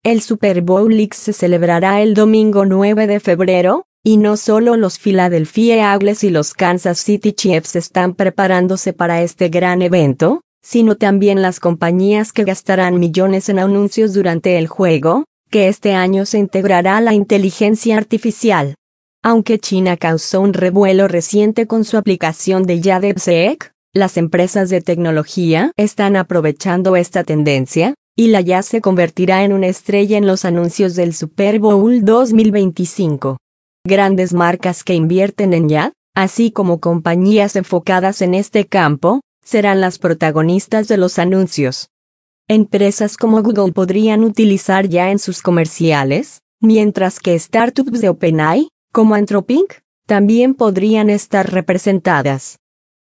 El Super Bowl X se celebrará el domingo 9 de febrero, y no solo los Philadelphia Eagles y los Kansas City Chiefs están preparándose para este gran evento, sino también las compañías que gastarán millones en anuncios durante el juego, que este año se integrará la inteligencia artificial. Aunque China causó un revuelo reciente con su aplicación de DeepSeek, las empresas de tecnología están aprovechando esta tendencia, y la IA se convertirá en una estrella en los anuncios del Super Bowl 2025. Grandes marcas que invierten en IA, así como compañías enfocadas en este campo, serán las protagonistas de los anuncios. Empresas como Google podrían utilizar IA en sus comerciales, mientras que startups de OpenAI, como Anthropic, también podrían estar representadas.